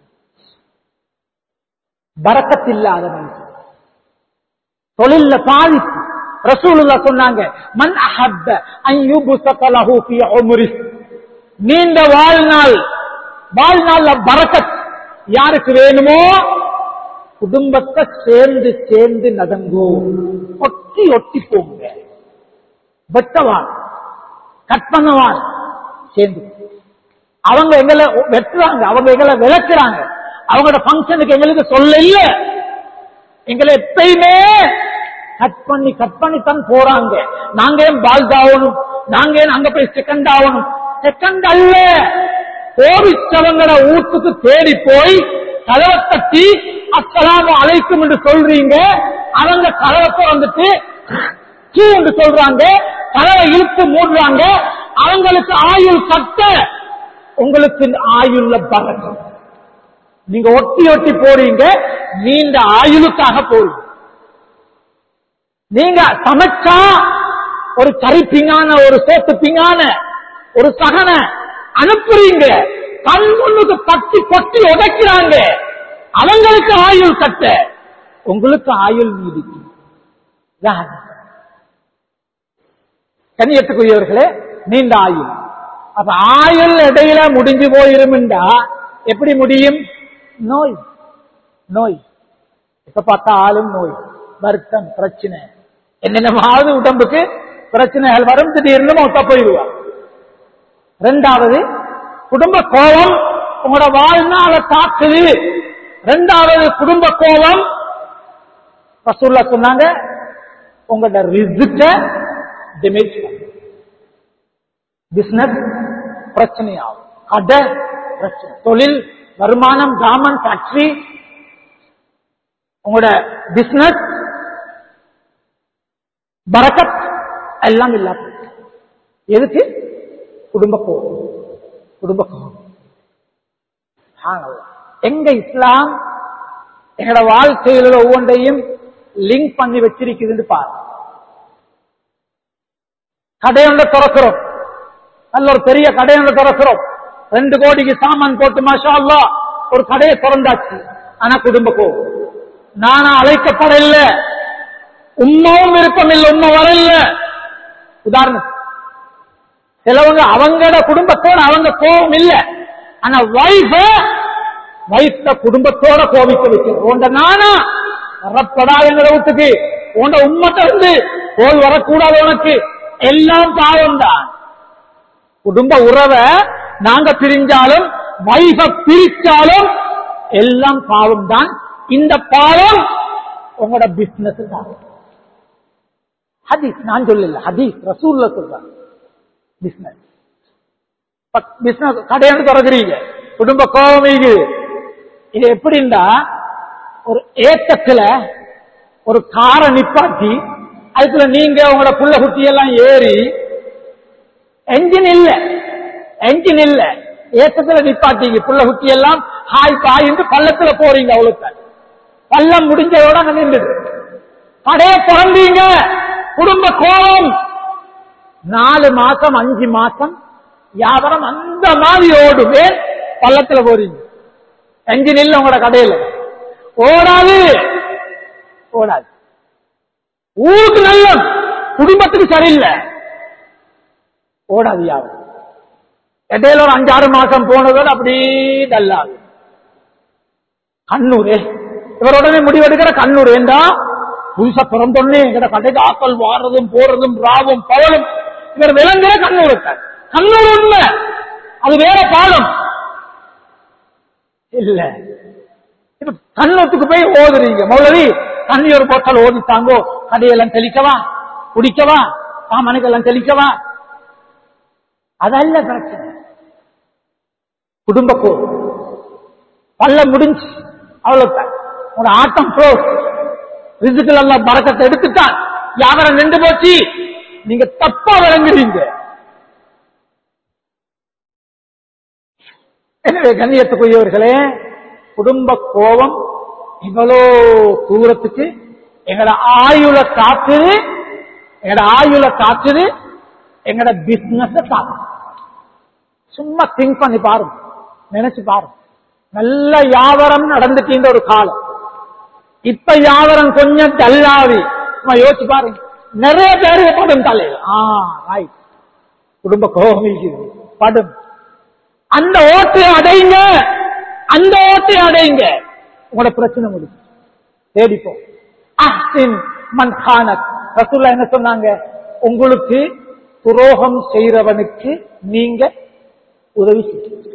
பரக்கத்தில்லாத மனுஷன், தொழில பாதிப்பு. ரசூலுல்லாஹ் சொன்னாங்க மன் அஹப்ப அன் யுபஸத லஹு ஃபீ உம்ரிஹ், நீண்ட வாழ்நாள்ல பரக்கத் யாருக்கு வேணுமோ குடும்பத்தை சேர்ந்து சேர்ந்து நடங்கோ, ஒட்டி ஒட்டி போங்க. வெட்டவான் கற்பனவான் சேர்ந்து அவங்க எங்களை வெட்டுறாங்க, அவங்க எங்களை விளக்குறாங்க, அவங்களோட பங்கனுக்கு எங்களுக்கு சொல்ல இல்ல, எங்களை எப்பயுமே கட் பண்ணி தான் போறாங்க. நாங்க ஏன் பால்ட் ஆகணும், நாங்க ஏன் அங்க போய் செகண்ட் ஆகணும்? செகண்ட் அல்ல, கோவிச்சவங்கள வீட்டுக்கு தேடி போய் கதவை தட்டி அஸ்ஸலாமு அலைக்கும் என்று சொல்றீங்க. அவங்க கதவை வந்துட்டு என்று சொல்றாங்க, கதவை இழுத்து மூடுறாங்க. அவங்களுக்கு ஆயுள் கட்ட, உங்களுக்கு ஆயுள்ல பறக்கும். நீங்க ஒட்டி ஒட்டி போறீங்க, நீண்ட ஆயுளுக்காக போறீங்க. நீங்க சமைச்சா ஒரு கறி பிங்கான, ஒரு சோத்து பிங்கான, ஒரு சகன அனுப்புறீங்க, கண் முன்னுக்கு பட்டி கொட்டி உடைக்கிறாங்க. அவங்களுக்கு ஆயுள் கட்ட, உங்களுக்கு ஆயுள் நீடிக்கும். கண்ணியத்துக்குரியவர்களே, நீண்ட ஆயுள். அப்ப ஆயுள் இடையில முடிஞ்சு போயிருந்தா எப்படி முடியும்? நோய் நோய் இப்ப பார்த்தாலும் நோய், வருத்தம், பிரச்சனை, என்னென்னமாவது உடம்புக்கு பிரச்சனைகள் வரும், திடீர்னு மொத்த போயிடுவார். இரண்டாவது குடும்ப கோபம் உங்களோட வாழ்நாள தாக்குது. இரண்டாவது குடும்ப கோபம், ரசூலுல்லாஹ் சொன்னாங்க உங்களோட ரிஸ்க டேமேஜ், பிசினஸ் பிரச்சனையாகும், கடை பிரச்சனை, தொழில், வருமானம், காமன், ஃபேக்டரி, உங்களோட பிசினஸ் பரக்கத் எல்லாம் இல்லாம. எதுக்கு? குடும்ப கோபம். குடும்ப கோபம் எங்க இஸ்லாம் எங்களோட வாழ்க்கையில ஒவ்வொன்றையும் லிங்க் பண்ணி வச்சிருக்குதுன்னு பாரு. கடையொன்றை திறக்கிறோம், நல்ல ஒரு பெரிய கடையொன்றை திறக்கிறோம், 2 கோடிக்கு சாமான் போட்டு மாஷா அல்லாஹ் ஒரு கடையை திறந்தாச்சு. ஆனா குடும்ப கோபம், நானா அழைக்கப்படல, உண்மையும் விருப்பம் இல்லை, உண்மை வரல. உதாரணம், சிலவங்க அவங்களோட குடும்பத்தோட அவங்க கோபம் இல்லை, ஆனா வைஃப் குடும்பத்தோட கோபிக்க வைக்கிறோம். உண்ட நானா வரப்படா எங்களை வீட்டுக்கு, உண்ட உண்மத்தை இருந்து போல் வரக்கூடாது, உனக்கு எல்லாம் பாவம் தான். குடும்ப உறவை நாங்க பிரிஞ்சாலும், வைஃப பிரிச்சாலும் எல்லாம் பாவம் தான். இந்த பாவம் உங்களோட பிசினஸ் தான். ஹதீஸ் நான் சொல்லல, ஹதீஸ் ரசூலுல்லாஹ் சொல்றாங்க. பிசினஸ் கடையாண்டு திறக்கிறீங்க, குடும்ப கோபம் இது எப்படின்னா, ஒரு ஏக்கத்துல ஒரு காரை நிப்பாட்டி அதுக்குள்ள நீங்க உங்களோட புள்ள குட்டி எல்லாம் ஏறி, என்ஜின் இல்ல, ஏக்கத்துல நிப்பாட்டிங்க, புள்ள குட்டி எல்லாம் ஹாய் பாய் என்று பள்ளத்துல போறீங்க. அவ்வளவு பள்ளம் முடிஞ்சதோட அங்க நின்றுது. கடையை திறந்தீங்க, குடும்ப கோபம். 4 மாசம் 5 மாசம் வியாபாரம் அந்த மாதிரி ஓடும். பள்ளத்துல போறீங்க, என்ஜின் இல்ல உங்களோட கடையில, ஓடாது. ஊருக்கு நல்ல, குடும்பத்துக்கு சரியில்லை, ஓடாது வியாபாரம். இடையில ஒரு 5-6 மாசம் போனதோடு அப்படி நல்லாது. கண்ணூர் இவருடனே முடிவெடுக்கிற கண்ணூர் ஏண்டா புதுசா பிறந்தோடனே எங்கட கடைக்கு ஆக்கள் வாடுறதும் போறதும் ராவும் பவலும் இவர் விளங்குற கண்ணூர். கண்ணூர் உண்மை, அது வேற பாடம் இல்ல. இப்ப கண்ணூத்துக்கு போய் ஓதுறீங்க, மௌலவி தண்ணி ஒரு போட்டல் ஓதித்தாங்கோ, கடையெல்லாம் தெளிக்கவா, குடிக்கவா, சாமானுக்கெல்லாம் தெளிக்கவா. அதல்ல பிரச்சனை. குடும்ப கோபம் பல்ல முடிஞ்சு அவ்வளவுதான். உங்களோட ஆட்டம் க்ளோஸ். ரிசுக்குல அல்லாஹ் பரக்கத்தை எடுத்துட்டான். வியாபாரம் நின்று போச்சு. நீங்க தப்பா விளங்குறீங்க. எனவே கண்ணியத்துக்குரியவர்களே, குடும்ப கோபம் இவ்வளோ தூரத்துக்கு எங்கட ஆயுள காத்துது, எங்கட பிசினஸ் காத்து. சும்மா திங்க் பண்ணி பாருங்க, நினைச்சு பாருங்க. நல்ல வியாபாரம் நடந்துட்டு ஒரு காலம். இப்ப வியாபாரம் கொஞ்சம் டல்லாவி. யோசிச்சு பாருங்க. நிறைய பேரு படும் தலையில். குடும்ப கோபம் படும். அந்த ஓட்டை அடைங்க, உங்களோட பிரச்சனை முடியும். தேடிப்போம். அஹ்சின் மன் கானக். ரசூலுல்லாஹ் என்ன சொன்னாங்க? உங்களுக்கு துரோகம் செய்றவனுக்கு நீங்க உதவி செய்யுங்க.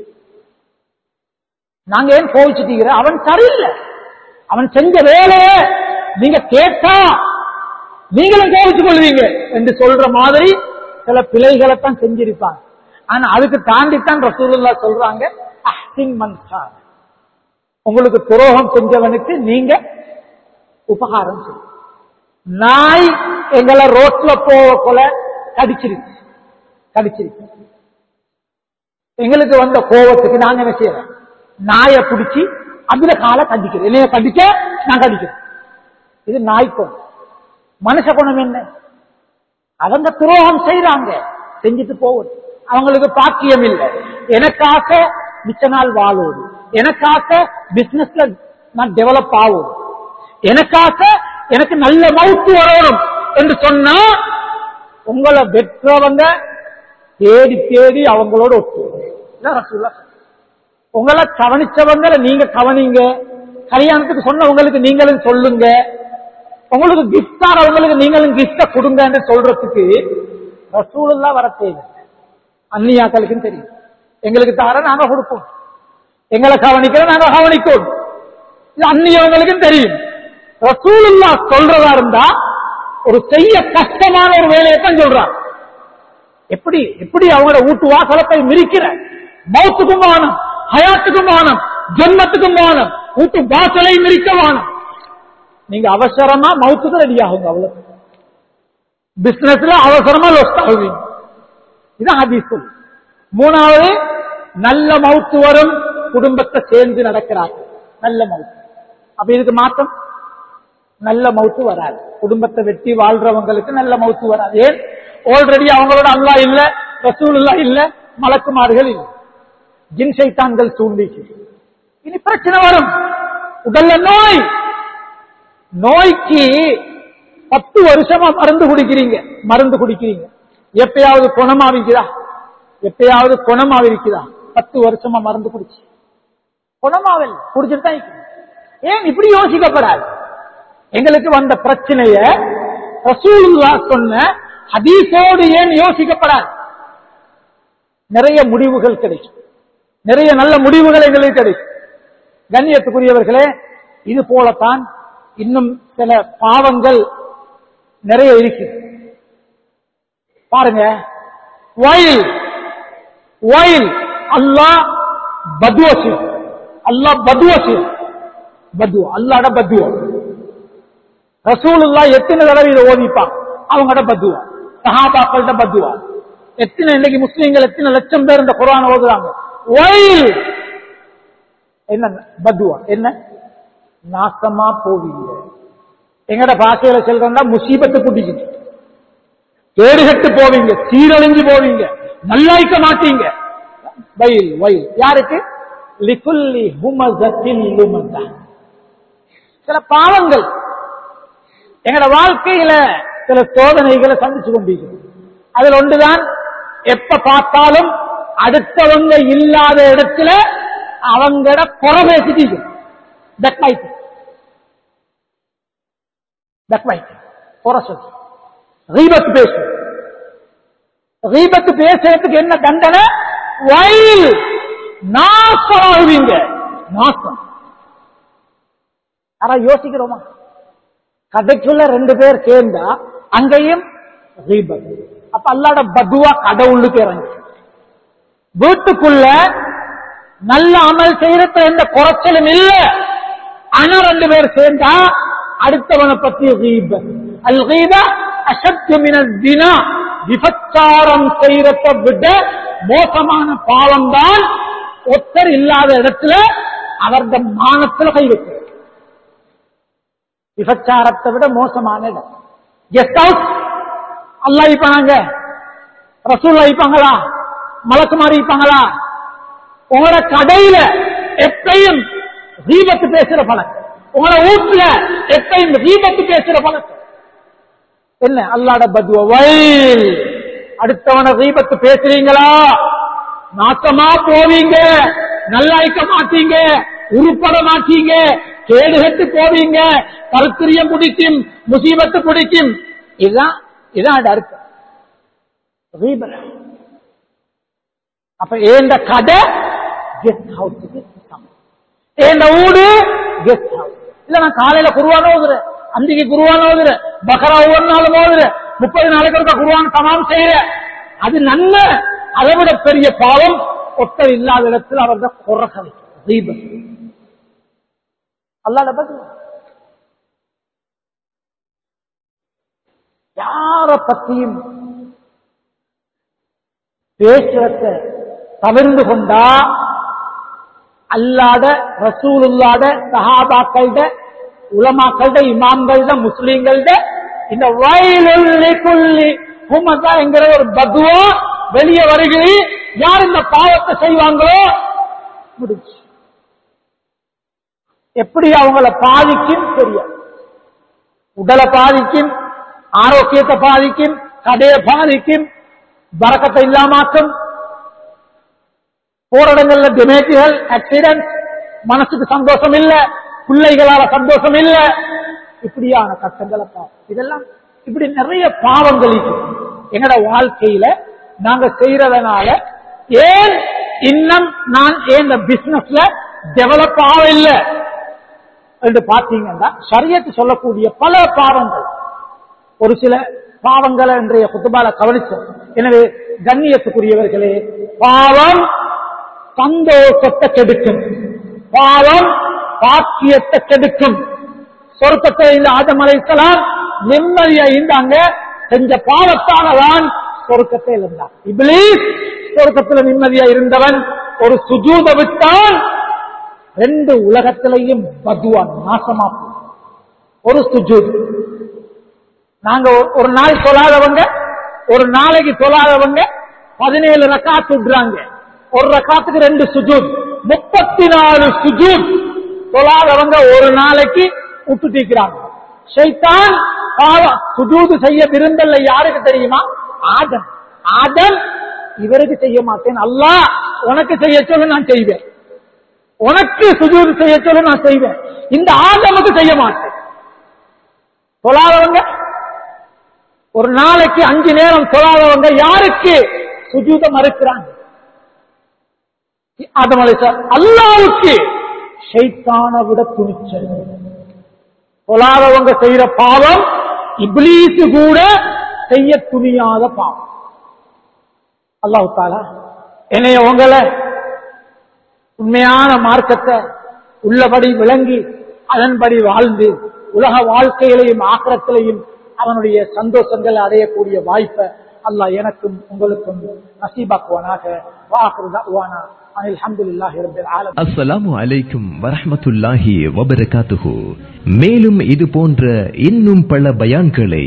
நாங்க ஏன் கோவிச்சுட்டீங்க? அவன் சரியில்லை. அவன் செஞ்ச வேலையை நீங்க கேட்டா நீங்களும் கோவிச்சு கொள்வீங்க என்று சொல்ற மாதிரி சில பிழைகளைத்தான் செஞ்சிருப்பாங்க. ஆனா அதுக்கு தாண்டித்தான் ரசூலுல்லாஹ் சொல்றாங்க, அஹ்சின் மன் கானக். உங்களுக்கு துரோகம் செஞ்சவனுக்கு நீங்க உபகாரம் செய்யும். நாய் எங்களை ரோட்ல போல கடிச்சிருக்கு. எங்களுக்கு வந்த கோபத்துக்கு நாங்க என்ன செய்யறோம்? நாயை பிடிச்சி அதுல காலை கடிக்கிறேன். என்னைய கடிக்க நான் கடிக்கிறேன். இது நாய் குணம். மனுஷ குணம் என்ன? அவங்க துரோகம் செய்யறாங்க, செஞ்சுட்டு போவது. அவங்களுக்கு பாக்கியம் இல்லை. எனக்காக மிச்ச நாள் வாழுவது, எனக்காக பிசினஸ்ல நான் டெவலப் ஆகும், எனக்காக எனக்கு நல்ல மவுத்து வரணும் என்று சொன்னா உங்களை வெற்றவங்க தேடி தேடி அவங்களோட ஒட்டுவாங்க. உங்களை கவனிச்சவங்களை நீங்க கவனிங்க. கல்யாணத்துக்கு சொன்னவங்களுக்கு நீங்களும் சொல்லுங்க. உங்களுக்கு கிஃப்ட் ஆனவங்களுக்கு நீங்களும் கிஃப்ட கொடுங்க என்று சொல்றதுக்கு ரசூலுல்லாஹ் வர தேவை. அந்நியாக்களுக்கும் தெரியும். எங்களுக்கு தார நாங்க கொடுப்போம், எங்களை கவனிக்கிற நாங்க கவனிப்போம். இது அந்நியவங்களுக்கும் தெரியும். ரசூலுல்லாஹ் சொல்றதா இருந்தா ஒரு செய்ய கஷ்டமான ஒரு வேலையை தான் சொல்றாங்க. எப்படி அவங்களோட வீட்டு வாசலத்தை மிரிக்கிற மௌத்துக்கும் வானம், ஹயாத்துக்கும் வானம், ஜன்னத்துக்கும் வானம், வீட்டு வாசலை மிரிக்க வானம். நீங்க அவசரமா மௌத்துக்கு ரெடி ஆகுங்க. அவ்வளவு பிசினஸ்ல அவசரமா லொஸ்ட் ஆகுவீங்க. இதான் ஹதீஸ். மூணாவது, நல்ல மௌத்து வரும் குடும்பத்தை சேர்ந்து நடக்கிறார். நல்ல மௌத்து. அப்ப இதுக்கு மாற்றம் நல்ல மௌத்து வராது. குடும்பத்தை வெட்டி வாழ்றவங்களுக்கு நல்ல மௌத்து வராது. ஏன்? ஆல்ரெடி அவங்களோட அல்லாஹ் இல்ல, ரசூலுல்லாஹ் இல்ல, மலக்குமார்கள் இல்ல, ஜின் ஷைத்தான்கள் சூழ்நிலை. இனி பிரச்சனை வரும். உடல்ல நோய்க்கு 10 வருஷமா மருந்து குடிக்கிறீங்க. எப்பயாவது குணமாவிக்குதா? 10 வருஷமா மருந்து குடிச்சு குணமாவல் குடிச்சிட்டு தான். ஏன் இப்படி யோசிக்கப்படாது? எங்களுக்கு வந்த பிரச்சனைய ரசூலுல்லாஹ் சொன்ன ஹதீஸோடு ஏன் யோசிக்கப்படாது? நிறைய முடிவுகள் கிடைக்கும், நிறைய நல்ல முடிவுகள் எங்களுக்கு கிடைக்கும். கண்ணியத்துக்குரியவர்களே, இது போலத்தான் இன்னும் சில பாவங்கள் நிறைய இருக்கு. பாருங்க, அல்லாஹ் அல்லாட பதுவா. ரசூலுல்லாஹ் எத்தனை தடவை இதை ஓதிப்பாங்க. அவங்களோட பதுவா, சஹாபாக்கள்ட பதுவா. இன்னைக்கு முஸ்லீம்கள் எத்தனை லட்சம் பேர் இந்த குர்ஆன் ஓதுறாங்க. என்ன பதுவா? என்ன? நாசமா போவீங்க. எங்கட பாஷையில சொல்றா முசீபத்து குட்டிக்கிட்டு கேடுகட்டு போவீங்க, சீரழிஞ்சு போவீங்க, நல்லாய்க்க மாட்டீங்க. யாருக்கு? லிகுல்லி ஹுமஸத்தின் லுமஸா. சில பாவங்கள் எங்கட வாழ்க்கையில சில சோதனைகளை சந்திச்சு கொண்டிருக்கிறோம். அதில் ஒன்றுதான், எப்ப பார்த்தாலும் அடுத்தவங்க இல்லாத இடத்துல அவங்கள குறை பேசிட்டீங்க. கீபத் பேசுறதுக்கு என்ன தண்டனை? நாசமாகுவீங்க. நாசம். ஆனா யோசிக்கிறோமா? கதைக்குள்ள 2 பேர் சேர்ந்தா அங்கேயும் கீபத். அப்ப அல்லாஹ்வுடைய பதுவா கடவுளுக்கு இறங்கு. வீட்டுக்குள்ள நல்ல அமல் செய்யறத எந்த குறைச்சலும் இல்ல. ஆனா 2 பேர் சேர்ந்தா அடுத்தவனை பத்தி கீபத். அல் கீபா அஷத்து மினல் ஸினா. விபச்சாரம் செய்யறதை விட மோசமான பாவம் தான் ஒத்தர் இல்லாத இடத்துல அவரது மானத்துல கை வைக்கிறது. விபச்சாரத்தை விட மோசமான இடம். கெஸ்ட் ஹவுஸ் அல்லாஹ் இருப்பாங்க, ரசூல் இருப்பாங்களா, மலக்குமாரி இருப்பாங்களா? உங்களோட கடையில எப்பையும் கீபத்து பேசுற பழக்கம், உங்களோட வீட்டுல எப்பையும் கீபத்து பேசுற பழக்கம் என்ன? அல்லாஹ்வுடைய பத்வா. வயல் அடுத்தவன கீபத்து பேசுறீங்களா நாசமா போவீங்க, நல்லா இருக்க மாட்டீங்க, உருப்பட மாட்டீங்க, கேடுகட்டு போவீங்க, கருத்திரியம் பிடிக்கும், முசீபத்து பிடிக்கும். இதான் அர்த்தம். அப்ப ஏந்த கடை கெஸ்ட் ஹவுஸுக்கு சமம், ஏந்த ஊடு கெஸ்ட் ஹவுஸ். இல்ல நான் காலையில குருவான ஓதுறேன், அந்திக்கு குருவான ஓதுறேன், பக்ரா ஒவ்வொரு நாளும் ஓதுறேன், 30 நாளைக்கு ஒருக்கா குருவான தமாம் செய்யறேன், அது நன்மை. அதை விட பெரிய பாவம் ஒத்தர் இல்லாத இடத்தில் அவர்கள் குறைகள் தீபம். அல்லாஹ் பத்தி யார பத்தியும் பேசுறத தவிர்ந்து கொண்டா அல்லாத ரசூலுல்லாஹ்ட சஹாபாக்களோட உலமாக்களோட இமாம்களோட முஸ்லிம்களோட இந்த வயலுல் லிகுல்லி ஹுமஸா என்கிற ஒரு பத்வா வெளியே வருகிறது. யார் இந்த பாவத்தை செய்வாங்களோ முடிச்சு. எப்படி அவங்களை பாதிக்கும் தெரியாது. உடலை பாதிக்கும், ஆரோக்கியத்தை பாதிக்கும், கடையை பாதிக்கும், பரக்கத்தை இல்லாமாக்கும், போராட்டங்கள்ல டெமேஜ்கள், ஆக்சிடென்ட், மனசுக்கு சந்தோஷம் இல்ல, பிள்ளைகளால சந்தோஷம் இல்ல, இப்படியான கட்டங்களை இதெல்லாம் இப்படி நிறைய பாவங்கள் எங்கட வாழ்க்கையில நாங்க செய்யறதுனால ஏன் இன்னும் நான் ஏன் பிசினஸ்ல டெவலப் ஆகவில்லை என்று பார்த்தீங்கன்னா ஷரியத் சொல்லக்கூடிய பல பாவங்கள், ஒரு சில பாவங்களை இன்றைய குத்துபால கவனிச்சோம். எனவே கண்ணியத்துக்குரியவர்களே, பாவம் சந்தோஷத்தை கெடுக்கும், பாவம் பாக்கியத்தை கெடுக்கும். சொர்க்கத்தை இந்த ஆதம் அலைஹிஸ்ஸலாம் நிம்மதியா இருந்தாங்க, செஞ்ச பாவத்தாலதான் சொர்க்கத்தை இழந்தார். இப்லீஸ் சொர்க்கத்தில் நிம்மதியா இருந்தவன் ஒரு சுஜூத விட்டால் 2 உலகத்திலையும் பத்வான் நாசமா ஒரு சுஜூத். நாங்க ஒரு நாள் சொல்லாதவங்க, ஒரு நாளைக்கு சொல்லாதவங்க 17 ரக்காத் விடுறாங்க. ஒரு ரக்காத்துக்கு 2 சுஜூத், 34 சுஜூத் சொல்லாதவங்க ஒரு நாளைக்கு விட்டுட்டிருக்கிறாங்க. ஷைத்தான் சுஜூது செய்ய விரும்பல. யாருக்கு தெரியுமா? ஆதம். ஆதம் இவருக்கு செய்ய மாட்டேன், அல்லாஹ் உனக்கு செய்ய சொல்ல நான் செய்வேன், உனக்கு சுஜூது செய்ய சொல்ல நான் செய்வேன், இந்த ஆதமுக்கு செய்ய மாட்டேன். சொல்லாதவங்க ஒரு நாளைக்கு 5 நேரம் சொல்லாதவங்க யாருக்கு சுஜூத மறுக்கிறாங்க? ஆதம் அலைஹிஸ்ஸலாம். அல்லாஹ்வுக்கு ஷைத்தானை விட துணிச்சல். சொல்லாதவங்க செய்யற பாவம் இப்லீஸ் கூட செய்ய துணியாத பாவம். அல்லாஹ் தஆலா என்னைய உங்களை உண்மையான மார்க்கத்தை உள்ளபடி விளங்கி அதன்படி வாழ்ந்து உலக வாழ்க்கையிலையும் ஆக்கிரத்திலையும் அவனுடைய சந்தோஷங்களை அடையக்கூடிய வாய்ப்பை அல்லாஹ் எனக்கும் உங்களுக்கும் நசீபாக்குவானாக. வாஹிரு தஅவானா அல்ஹம்துலில்லாஹி ரப்பில் ஆலமீன். அஸ்ஸலாமு அலைக்கும் வரஹ்மத்துல்லாஹி வபரகாத்துஹு. மேலும் இது போன்ற இன்னும் பல பயான்களை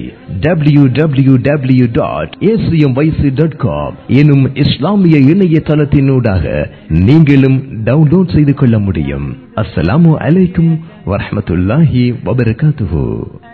www.acmyc.com எனும் இஸ்லாமிய இணையதளத்தினூடாக நீங்களும் டவுன்லோட் செய்து கொள்ள முடியும். அஸ்ஸலாமு அலைக்கும் வரஹ்மத்துல்லாஹி வபரகாத்துஹு.